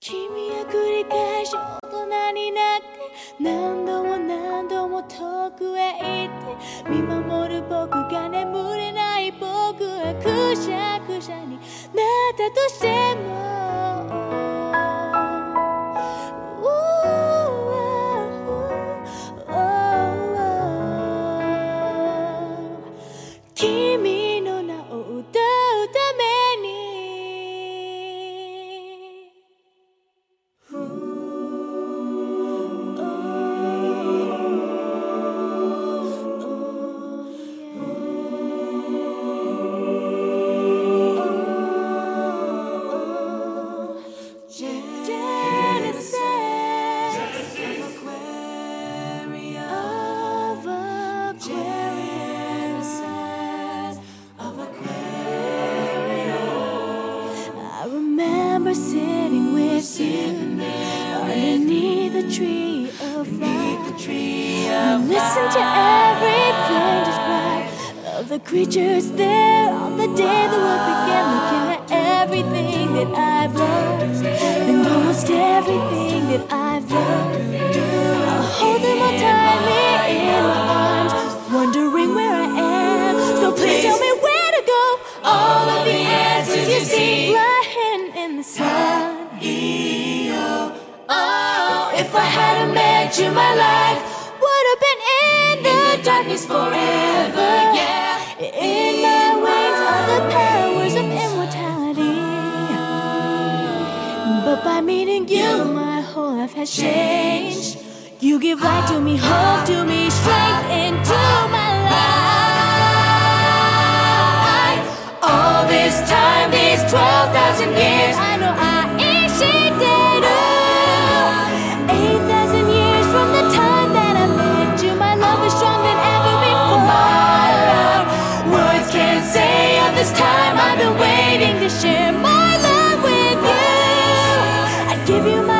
君は繰り返し大人になって何度も何度も遠くへ行って見守る僕が眠れない僕はくしゃくしゃになったとしても君の名を歌うためにSitting with you underneath the tree of life. And listen to every faintest cry of the creatures there on the day the world began. Looking at everything that I've lost and almost everything that I've learned. I'll hold them all tightly in my arms, wondering where I am. So please tell me where to go. All of the answers you seek lie in the sun. Oh, if I hadn't met you, my life would have been in the darkness forever. Yeah, in my wings are the powers of immortality. But by meeting you, my whole life has changed. You give light to me, hope to me, strength into my life. All this time, these 12,000 years, I know I ain't shaped it up. 8,000 years from the time that I met you, my love is strong than ever before. Words can't say of this time I've been waiting to share my love with you. I give you my